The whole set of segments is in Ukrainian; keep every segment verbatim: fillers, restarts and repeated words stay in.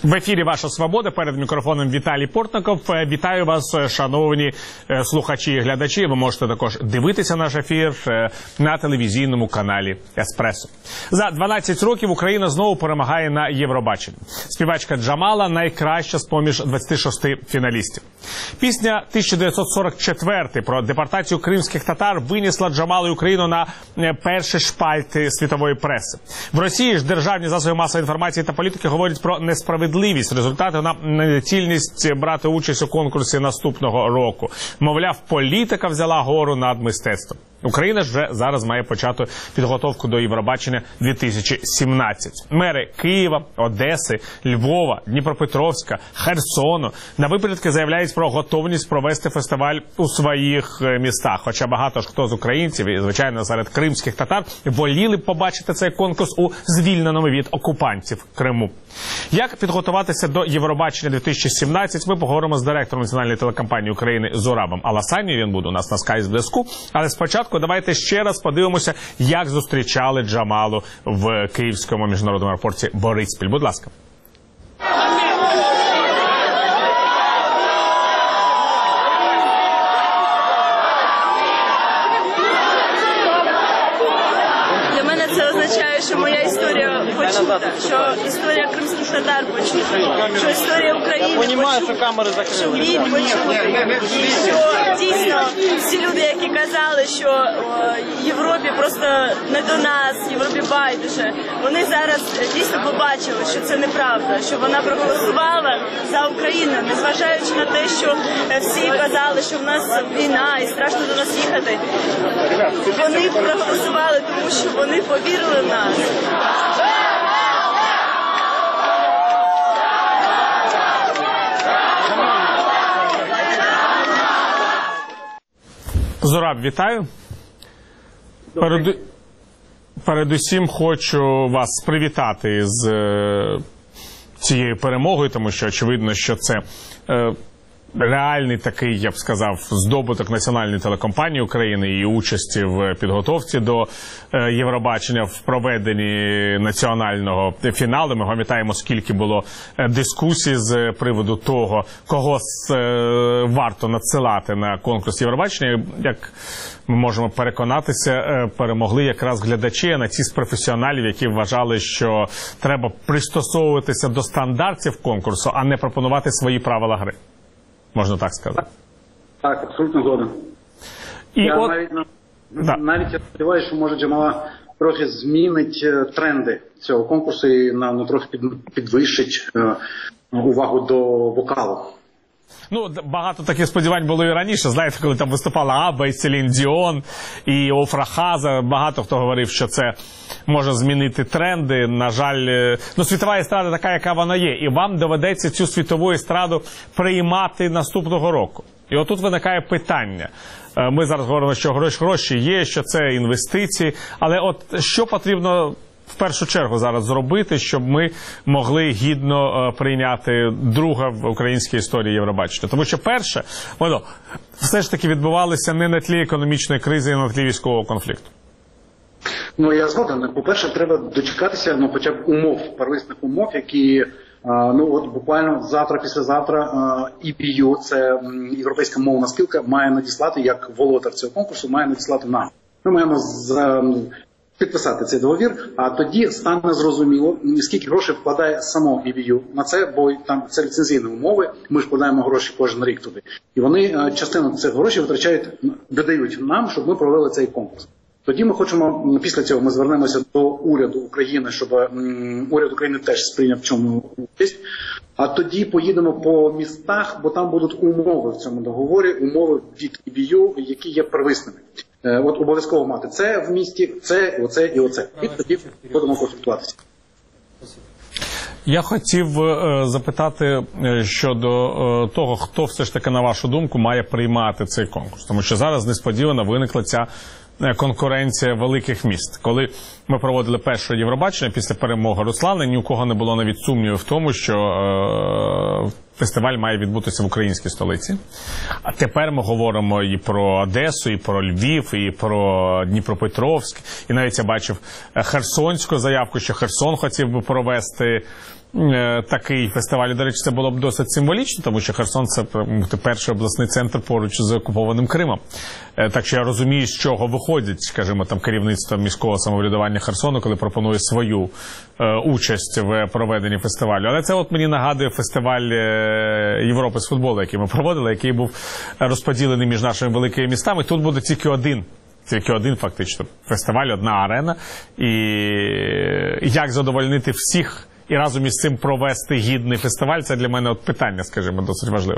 В ефірі «Ваша свобода», перед мікрофоном Віталій Портников. Вітаю вас, шановні слухачі і глядачі. Ви можете також дивитися наш ефір на телевізійному каналі «Еспресо». За дванадцять років Україна знову перемагає на Євробаченні. Співачка Джамала найкраща з-поміж двадцяти шести фіналістів. Пісня тисяча дев'ятсот сорок четвертий про депортацію кримських татар винесла Джамалу і Україну на перші шпальти світової преси. В Росії ж державні засоби масової інформації та політики говорять про несправедливість результату на недоцільність брати участь у конкурсі наступного року. Мовляв, політика взяла гору над мистецтвом. Україна ж вже зараз має почати підготовку до Євробачення дві тисячі сімнадцять. Мери Києва, Одеси, Львова, Дніпропетровська, Херсону на випередки заявляють про готовність провести фестиваль у своїх містах. Хоча багато ж хто з українців, і звичайно серед кримських татар, воліли б побачити цей конкурс у звільненому від окупантів Криму. Як підготуватися до Євробачення дві тисячі сімнадцять, ми поговоримо з директором національної телекомпанії України Зурабом Аласанією. Він буде у нас на скайп-зв'язку. Але спочатку давайте ще раз подивимося, як зустрічали Джамалу в Київському міжнародному аеропорті Бориспіль. Будь ласка. Для мене це означає, що моя історія почута, що історія кримських татар почута, що історія України почута, що він почутий. І що дійсно всі люди, які казали, що о, Європі просто не до нас, Європі байдуже, вони зараз дійсно побачили, що це неправда, що вона проголосувала за Україну, незважаючи на те, що всі казали, що в нас війна і страшно до нас їхати. Вони проголосували, тому що вони повірили в нас. Зураб, вітаю. Перед... Передусім хочу вас привітати з е... цією перемогою, тому що очевидно, що це е... реальний такий, я б сказав, здобуток національної телекомпанії України і участі в підготовці до Євробачення, в проведенні національного фіналу. Ми пам'ятаємо, скільки було дискусій з приводу того, кого варто надсилати на конкурс Євробачення. Як ми можемо переконатися, перемогли якраз глядачі, а не ті з професіоналів, які вважали, що треба пристосовуватися до стандартів конкурсу, а не пропонувати свої правила гри. Можна так сказати. Так, абсолютно згоден. І я от... навіть, да. навіть я сподіваюся, що може Джамала трохи змінить тренди цього конкурсу і нам ну, трохи під, підвищить е, увагу до вокалу. Ну, багато таких сподівань було і раніше. Знаєте, коли там виступала Абба, і Селін Діон, і Офра Хаза, багато хто говорив, що це може змінити тренди. На жаль, ну, світова естрада така, яка вона є. І вам доведеться цю світову естраду приймати наступного року. І отут виникає питання. Ми зараз говоримо, що гроші є, що це інвестиції. Але от що потрібно в першу чергу зараз зробити, щоб ми могли гідно е, прийняти друге в українській історії Євробачення? Тому що перше, воно все ж таки відбувалося не на тлі економічної кризи, а на тлі військового конфлікту. Ну, я згоден. По-перше, треба дочекатися, ну, хоча б умов, первісних умов, які, а, ну, от буквально завтра, післязавтра і пі ю, це Європейська мовна спілка, має надіслати, як володар цього конкурсу, має надіслати нам. Ми маємо з... підписати цей договір, а тоді стане зрозуміло, скільки грошей вкладає само і пі ю на це, бо там це ліцензійні умови, ми ж вкладаємо гроші кожен рік туди. І вони частину цих грошей витрачають, додають нам, щоб ми провели цей конкурс. Тоді ми хочемо, після цього ми звернемося до уряду України, щоб м, уряд України теж сприйняв в цьому участь. А тоді поїдемо по містах, бо там будуть умови в цьому договорі, умови від і пі ю, які є первисними. От обов'язково мати це в місті, це, оце і оце. І тоді будемо консультуватися. Я хотів е, запитати щодо е, того, хто все ж таки, на вашу думку, має приймати цей конкурс. Тому що зараз несподівано виникла ця конкуренція великих міст. Коли ми проводили перше Євробачення після перемоги Руслана, ні у кого не було навіть сумнівів в тому, що е, фестиваль має відбутися в українській столиці. А тепер ми говоримо і про Одесу, і про Львів, і про Дніпропетровськ. І навіть я бачив херсонську заявку, що Херсон хотів би провести такий фестиваль. До речі, це було б досить символічно, тому що Херсон – це перший обласний центр поруч з окупованим Кримом. Так що я розумію, з чого виходить, скажімо, там керівництво міського самоврядування Херсону, коли пропонує свою е, участь в проведенні фестивалю. Але це от мені нагадує фестиваль Європи з футболу, який ми проводили, який був розподілений між нашими великими містами. Тут буде тільки один. Тільки один, фактично, фестиваль, одна арена. І як задовольнити всіх і разом із цим провести гідний фестиваль, це для мене от питання, скажімо, досить важливе.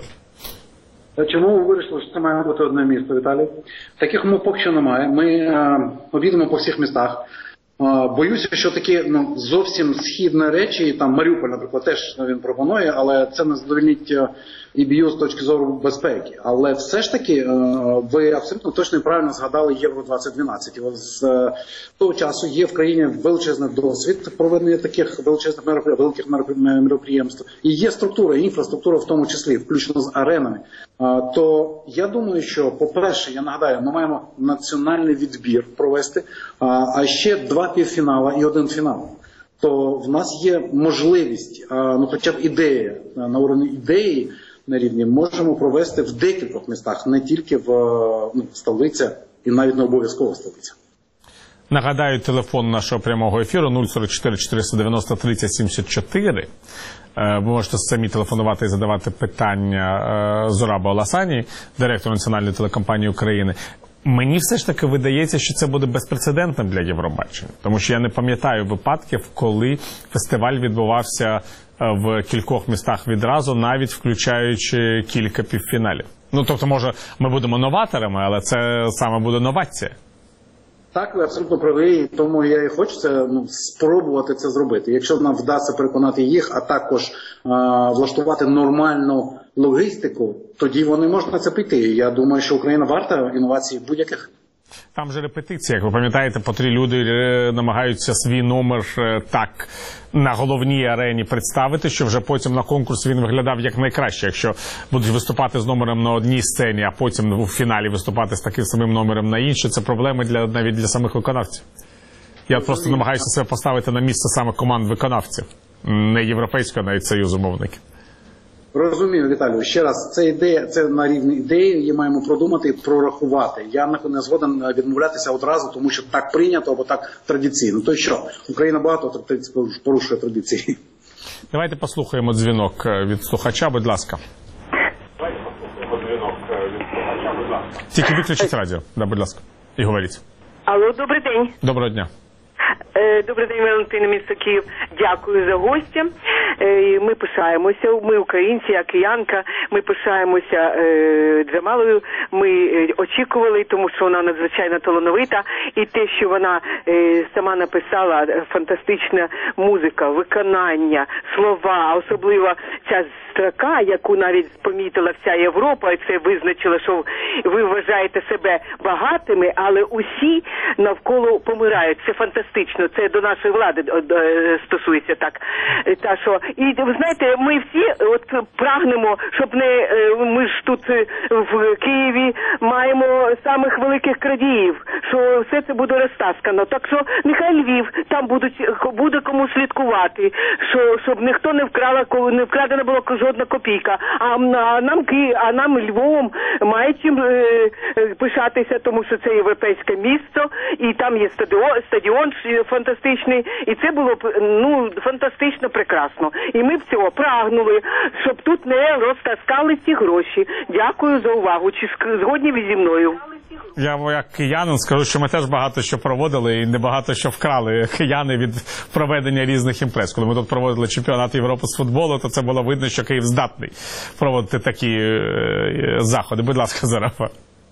Чому ви вирішили, що це має бути одне місто, Віталій? Таких умов поки що немає. Ми е, об'їдемо по всіх містах. Е, боюся, що такі ну, зовсім східні речі, там Маріуполь, наприклад, теж він пропонує, але це не задовольнить і б'ю з точки зору безпеки. Але все ж таки, е, ви абсолютно точно і правильно згадали Євро двадцять дванадцять. З е, того часу є в країні величезний досвід проведення таких величезних меропри... великих мероприємств. І є структура, інфраструктура в тому числі, включно з аренами. Е, то я думаю, що, по-перше, я нагадаю, ми маємо національний відбір провести, а, а ще два півфінала і один фінал. То в нас є можливість, а, ну хоча б ідея, на уровні ідеї, на рівні можемо провести в декількох містах, не тільки в ну, столиця і навіть не обов'язково столиця. Нагадаю, телефон нашого прямого ефіру нуль сорок чотири чотириста дев'яносто тридцять сімдесят чотири. Ви можете самі телефонувати і задавати питання Зураба Оласані, директору національної телекомпанії України. Мені все ж таки видається, що це буде безпрецедентним для Євробачення. Тому що я не пам'ятаю випадків, коли фестиваль відбувався в кількох містах відразу, навіть включаючи кілька півфіналів. Ну, тобто, може, ми будемо новаторами, але це саме буде новація. Так, ви абсолютно праві, тому я і хочу це, ну, спробувати це зробити. Якщо нам вдасться переконати їх, а також а, влаштувати нормальну логістику, тоді вони можуть на це піти. Я думаю, що Україна варта інновацій будь-яких. Там же репетиція, як ви пам'ятаєте, по три люди намагаються свій номер так на головній арені представити, що вже потім на конкурс він виглядав як найкраще. Якщо будуть виступати з номером на одній сцені, а потім у фіналі виступати з таким самим номером на іншій, це проблеми для, навіть для самих виконавців. Я просто намагаюся себе поставити на місце саме команд виконавців, не Європейського, навіть Союзу мовників. Розумію, Віталію. Ще раз, це ідея, це на рівні ідеї, її маємо продумати і прорахувати. Я не згоден відмовлятися одразу, тому що так прийнято або так традиційно. То що, Україна багато порушує традиції. Давайте послухаємо дзвінок від слухача, будь ласка. Давайте послухаємо дзвінок від слухача, будь ласка. Тільки виключіть радіо, да, будь ласка, і говоріть. Алло, добрий день. Доброго дня. Добрий день, Валентина, місто Київ. Дякую за гостя. Ми пишаємося, ми українці, я киянка, ми пишаємося Джамалою. Ми очікували, тому що вона надзвичайно талановита. І те, що вона сама написала, фантастична музика, виконання, слова, особливо ця строка, яку навіть помітила вся Європа, і це визначила, що ви вважаєте себе багатими, але усі навколо помирають. Це фантастично. Це до нашої влади стосується так. Та що, і ви знаєте, ми всі от прагнемо, щоб не ми ж тут в Києві маємо самих великих крадіїв, що все це буде розтаскано. Так що нехай Львів, там будуть буде кому слідкувати, що щоб ніхто не вкрала, не вкрадена була жодна копійка. А, а нам а нам Львовом має чим е, пишатися, тому що це європейське місто, і там є стадіон, стадіон фантастичний, і це було б ну фантастично прекрасно. І ми б цього прагнули, щоб тут не розтаскали ці гроші. Дякую за увагу. Чи згодні ви зі мною? Я, як киянин, скажу, що ми теж багато що проводили і небагато що вкрали кияни від проведення різних імпрез. Коли ми тут проводили чемпіонат Європи з футболу, то це було видно, що Київ здатний проводити такі е, заходи. Будь ласка, Зарафа.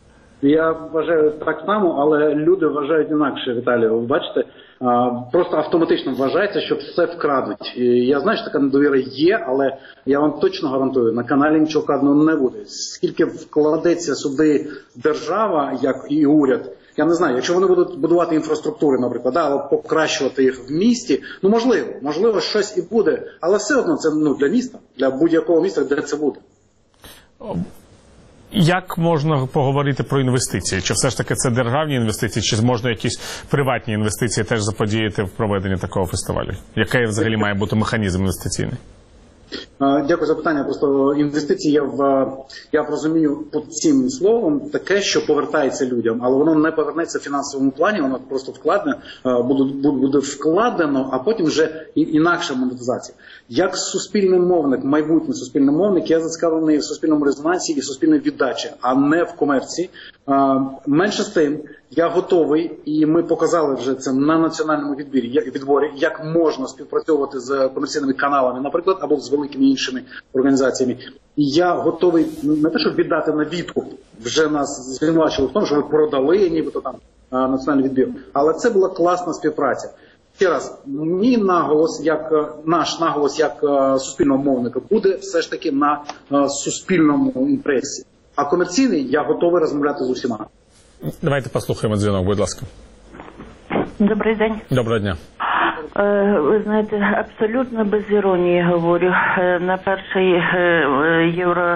Я вважаю так само, але люди вважають інакше, Віталію. Ви бачите, просто автоматично вважається, що все вкрадуть. І я знаю, що така недовіра є, але я вам точно гарантую, на каналі нічого вкраденого не буде. Скільки вкладеться сюди держава, як і уряд, я не знаю, якщо вони будуть будувати інфраструктури, наприклад, або покращувати їх в місті, ну можливо, можливо щось і буде, але все одно це ну, для міста, для будь-якого міста, де це буде. Як можна поговорити про інвестиції? Чи все ж таки це державні інвестиції, чи можна якісь приватні інвестиції теж заподіяти в проведенні такого фестивалю? Який взагалі має бути механізм інвестиційний? Дякую за питання. Просто інвестиції, я, в, я розумію під цим словом таке, що повертається людям, але воно не повернеться в фінансовому плані, воно просто вкладне, буде, буде вкладено, а потім вже інакша монетизація. Як суспільний мовник, майбутній суспільний мовник, я зацікавлений в суспільному резонансі і суспільній віддачі, а не в комерції. Менше з тим, я готовий, і ми показали вже це на національному відборі, відборі, як можна співпрацьовувати з комерційними каналами, наприклад, або з великими іншими організаціями. І я готовий не те, щоб віддати на відкуп, вже нас звинувачили в тому, що ми продали нібито там національний відбір, але це була класна співпраця. Ще раз, мій наголос, як наш наголос як суспільного мовника буде все ж таки на суспільному інтересі. А комерційний я готовий розмовляти з усіма. Давайте послухаємо дзвінок, будь ласка. Добрий день. Доброго дня. Ви знаєте, абсолютно без іронії говорю. На перший євро,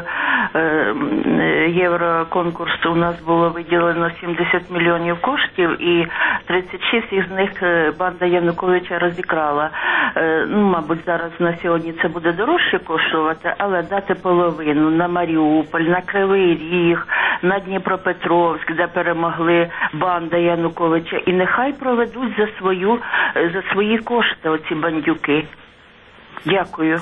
євроконкурс у нас було виділено сімдесят мільйонів коштів, і тридцять шість із них банда Януковича розікрала. Ну, мабуть, зараз на сьогодні це буде дорожче коштувати, але дати половину на Маріуполь, на Кривий Ріг, на Дніпропетровськ, де перемогли банда Януковича, і нехай проведуть за свою, за свої кошти оці бандюки. Дякую.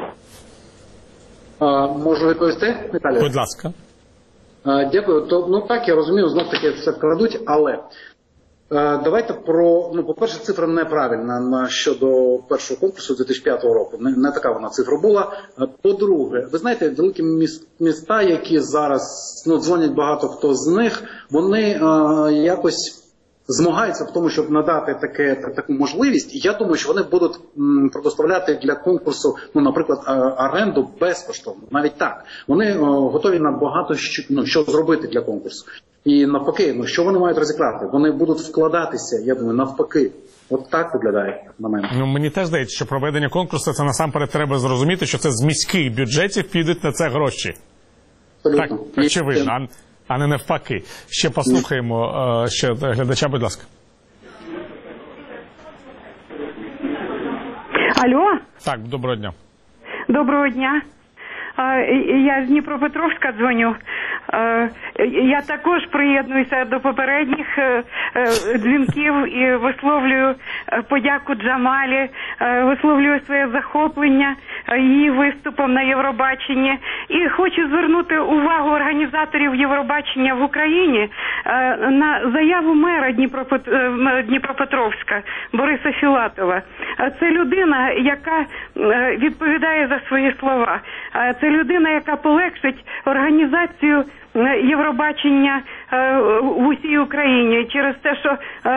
А, можу відповісти, Віталій? Будь ласка. А, дякую. То, ну так, я розумію, знов таки все вкрадуть, але а, давайте про, ну, по-перше, цифра неправильна на, щодо першого конкурсу дві тисячі п'ятого року. Не, не така вона цифра була. А, по-друге, ви знаєте, великі міста, які зараз, ну, дзвонять багато хто з них, вони а, якось змагаються в тому, щоб надати таке, таку можливість. І я думаю, що вони будуть м, предоставляти для конкурсу, ну, наприклад, оренду безкоштовно. Навіть так. Вони о, готові на багато що, ну, що зробити для конкурсу. І навпаки, ну, що вони мають розікрати? Вони будуть вкладатися, я думаю, навпаки. От так виглядає на мене. Ну, мені теж здається, що проведення конкурсу, це насамперед треба зрозуміти, що це з міських бюджетів підуть на це гроші. Абсолютно. Так, очевидно, а, а не навпаки. Ще послухаємо е, ще глядача, будь ласка. Алло? Так, доброго дня. Доброго дня. Я з Дніпропетровська дзвоню. Я також приєднуюся до попередніх дзвінків і висловлюю подяку Джамалі, висловлюю своє захоплення її виступом на Євробаченні. І хочу звернути увагу організаторів Євробачення в Україні на заяву мера Дніпропетровська Бориса Філатова. Це людина, яка відповідає за свої слова. Це людина, яка полегшить організацію Євробачення в усій Україні через те, що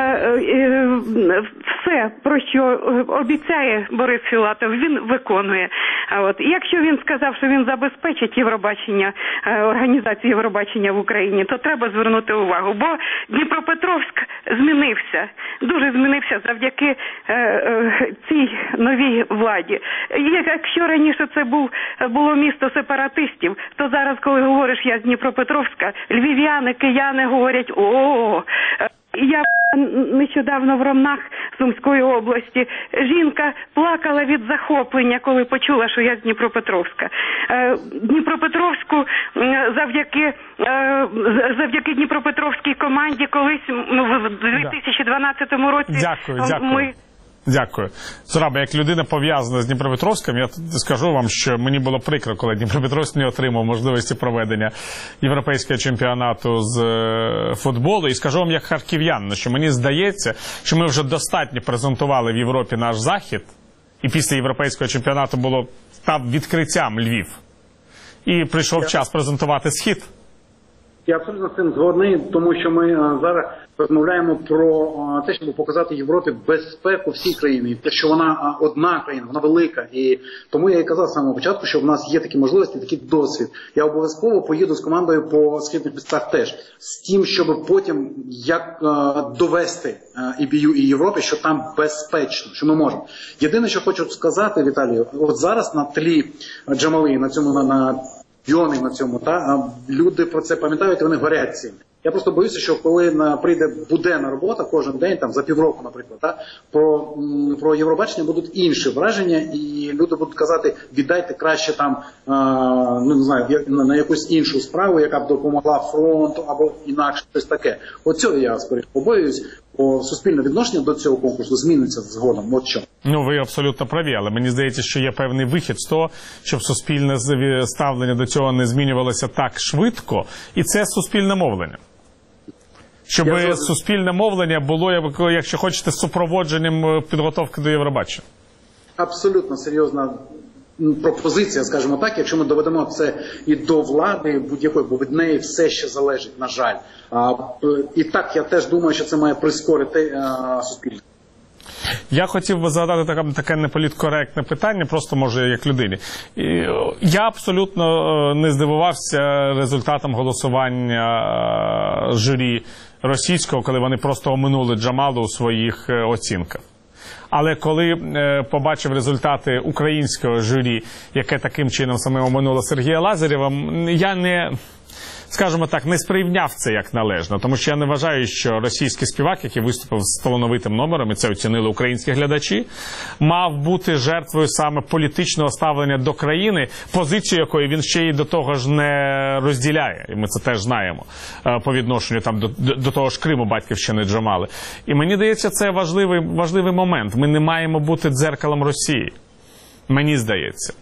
все, про що обіцяє Борис Філатов, він виконує. От. І якщо він сказав, що він забезпечить Євробачення, організацію Євробачення в Україні, то треба звернути увагу, бо Дніпропетровськ змінився, дуже змінився завдяки цій новій владі. Якщо раніше це був, було місто сепаратистів, то зараз, коли говориш я з Дніпропетровська, львів'яни, кияни говорять «О-о-о». Я нещодавно в Ромнах Сумської області. Жінка плакала від захоплення, коли почула, що я з Дніпропетровська. Дніпропетровську завдяки, завдяки Дніпропетровській команді колись в дві тисячі дванадцятому році дякую, дякую. ми... Дякую. Зораба, як людина пов'язана з Дніпропетровськом, я скажу вам, що мені було прикро, коли Дніпропетровськ не отримав можливості проведення європейського чемпіонату з футболу. І скажу вам як харків'янин, що мені здається, що ми вже достатньо презентували в Європі наш захід, і після європейського чемпіонату було став відкриттям Львів. І прийшов час презентувати схід. Я абсолютно з цим згодний, тому що ми а, зараз розмовляємо про а, те, щоб показати Європі безпеку всій країні. Те, що вона а, одна країна, вона велика. І тому я і казав з самого початку, що в нас є такі можливості, такий досвід. Я обов'язково поїду з командою по східних містах теж. З тим, щоб потім як а, довести а, і бі ю, і Європі, що там безпечно, що ми можемо. Єдине, що хочу сказати, Віталію, от зараз на тлі Джамали, на цьому на, на мільйони на цьому, та а люди про це пам'ятають, і вони горять цим. Я просто боюся, що коли на, прийде буденна робота кожен день, там за півроку, наприклад, та, про, м, про Євробачення будуть інші враження, і люди будуть казати, віддайте краще там, а, ну не знаю, на, на якусь іншу справу, яка б допомогла фронту або інакше щось таке. От цього я скоріше побоююсь, бо суспільне відношення до цього конкурсу зміниться згодом. От що. Ну, ви абсолютно праві, але мені здається, що є певний вихід з того, щоб суспільне ставлення до цього не змінювалося так швидко, і це суспільне мовлення. Щоб Я суспільне мовлення було, якщо хочете, супроводженням підготовки до Євробачення. Абсолютно серйозна пропозиція, скажімо так, якщо ми доведемо це і до влади будь-якої, бо від неї все ще залежить, на жаль. А, і так, я теж думаю, що це має прискорити а, суспільство. Я хотів би задати таке, таке неполіткоректне питання, просто, може, як людині. Я абсолютно не здивувався результатом голосування журі російського, коли вони просто оминули Джамалу у своїх оцінках. Але коли е, побачив результати українського журі, яке таким чином саме оминуло Сергія Лазарєва, я не, скажімо так, не сприйняв це як належно. Тому що я не вважаю, що російський співак, який виступив з талановитим номером, і це оцінили українські глядачі, мав бути жертвою саме політичного ставлення до країни, позицію якої він ще й до того ж не розділяє. І ми це теж знаємо по відношенню там, до, до того ж Криму, батьківщини Джамали. І мені здається, це важливий, важливий момент. Ми не маємо бути дзеркалом Росії. Мені здається.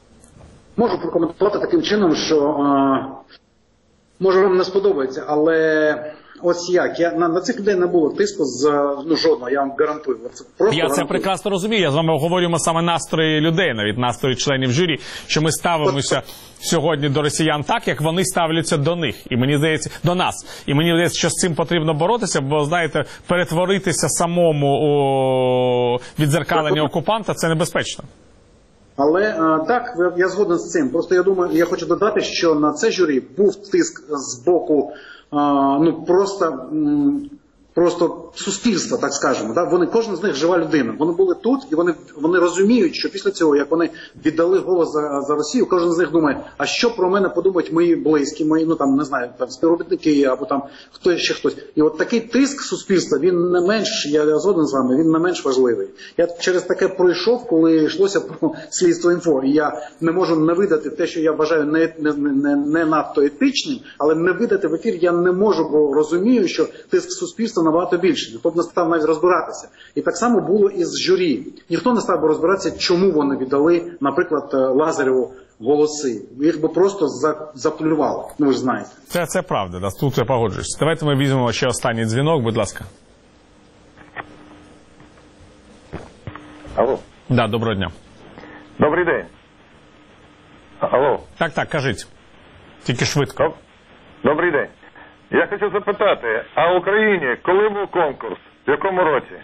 Можу прокоментувати таким чином, що... А... Може, вам не сподобається, але ось як, я, на, на цих людей не було тиску з, ну, жодного, я вам гарантую. Це просто я гарантую. це прекрасно розумію, я з вами обговорюємо саме настрої людей, навіть настрої членів журі, що ми ставимося От... сьогодні до росіян так, як вони ставляться до них, і мені здається, до нас. І мені здається, що з цим потрібно боротися, бо, знаєте, перетворитися самому у віддзеркалення окупанта – це небезпечно. Але так, я згоден з цим. Просто я думаю, я хочу додати, що на це журі був тиск з боку, ну просто, просто суспільства, так скажемо. Да? Вони, кожен з них жива людина. Вони були тут, і вони, вони розуміють, що після цього, як вони віддали голос за, за Росію, кожен з них думає, а що про мене подумають мої близькі, мої, ну там, не знаю, там, співробітники, або там хто ще хтось. І от такий тиск суспільства, він не менш, я згоден з вами, він не менш важливий. Я через таке пройшов, коли йшлося про слідство інфо, і я не можу не видати те, що я вважаю не, не, не, не надто етичним, але не видати в ефір я не можу, бо розумію, що тиск суспільства набагато більший. Ніхто б не став навіть розбиратися. І так само було і з журі. Ніхто не став би розбиратися, чому вони віддали, наприклад, Лазарєву голоси. Їх би просто заплювали. Ну, ви ж знаєте. Це, це правда, да. Тут я погоджуюсь. Давайте ми візьмемо ще останній дзвінок, будь ласка. Алло. Да, доброго дня. Добрий день. Алло. Так, так, кажіть. Тільки швидко. Добрий день. Я хочу запитати, а в Україні коли був конкурс? В якому році?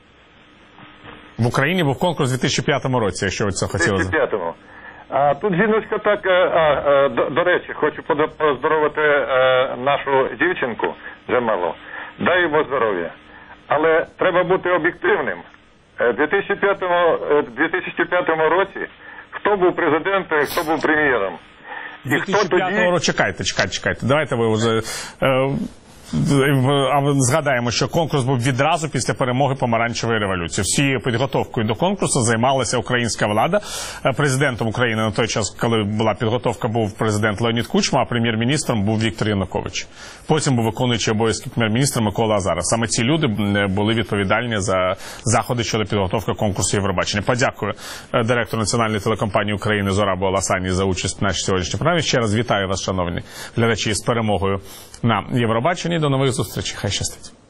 В Україні був конкурс у дві тисячі п'ятому році, якщо ви це хотіли. дві тисячі п'ятому. А тут жіночка так, а, а, до, до речі, хочу поздоровити а, нашу дівчинку Джамалу. Дай йому здоров'я. Але треба бути об'єктивним. У дві тисячі п'ятому році хто був президентом і хто був прем'єром? дві тисячі п'ятого року, чекайте, чекайте, чекайте. Давайте ви вже... Е, згадаємо, що конкурс був відразу після перемоги помаранчевої революції. Всією підготовкою до конкурсу займалася українська влада. Президентом України на той час, коли була підготовка, був президент Леонід Кучма, а прем'єр-міністром був Віктор Янукович. Потім був виконуючий обов'язки прем'єр-міністра Микола Азаров. Саме ці люди були відповідальні за заходи щодо підготовки конкурсу Євробачення. Подякую директору Національної телекомпанії України Зорабу Аласані за участь в нашій сьогоднішній програмі. Ще раз вітаю вас, шановні глядачі, з перемогою на Євробаченні. До нових зустрічей. Хай щастить.